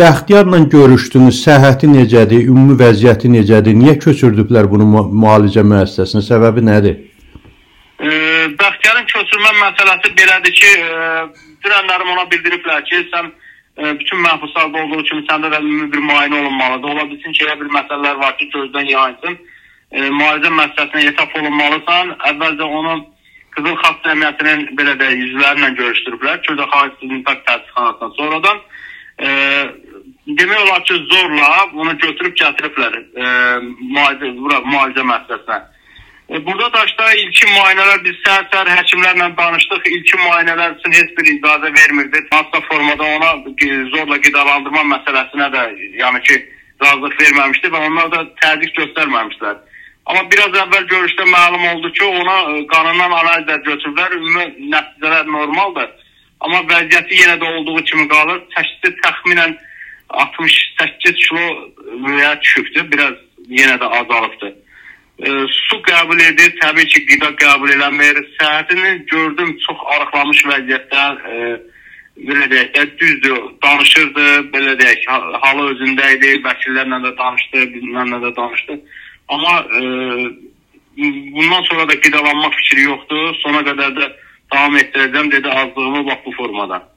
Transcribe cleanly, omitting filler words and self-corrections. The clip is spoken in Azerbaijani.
Bəxtiyarla görüşdünüz, səhhəti necədir, ümumi vəziyyəti necədir, niyə köçürdüblər bunu müalicə müəssisəsinə, səbəbi nədir? Bəxtiyarın köçürmə məsələsi belədir ki, dünənlərim ona bildiriblər ki, sən bütün məhbuslarda olduğu kimi səndə də ümumi bir müayinə olunmalıdır. Ola bilsin ki, elə bir məsələlər var ki, gözdən yayınsın. Müalicə müəssisəsinə etap olunmalısan, əvvəlcə onun Qızıl Xalq Cəmiyyətinin belə də yüzlərlə görüşdürüblər. Kürdə Xalq İntaq Təsdiqxanasından sonradan. Demək olar ki, zorla bunu götürüb gətiriblər müalicə müəssisəsinə. Burada da işte ilkin müayinələr biz səhər həkimlərlə danışdıq. İlkin müayinələr üçün heç bir icazə vermirdi. Hansısa formada ona zorla qidalandırma məsələsinə də yəni ki, razılıq verməmişdi və onlar da təzyiq göstərməmişlər. Amma biraz əvvəl görüşdə məlum oldu ki, ona qanından analizlər götürüblər. Ümumi nəticələr normaldır. Amma vəziyyəti yenə də olduğu kimi qalır. Təşxisi təxminən 68 kiloya düşübdür. Biraz yenə də azalıbdır. Su qəbul edir, təbii ki, qida qəbul eləmir. Səhhətini gördüm, çox arıqlamış vəziyyətdə, belə deyək də, düzdür, danışırdı, belə deyək, halı özündə idi, vəkillərlə də danışdı, bizimlə də danışdı. Amma bundan sonra da qidalanma fikri yoxdur, sona qədər də davam etdirəcəm, dedi, azlığımı bax bu formada.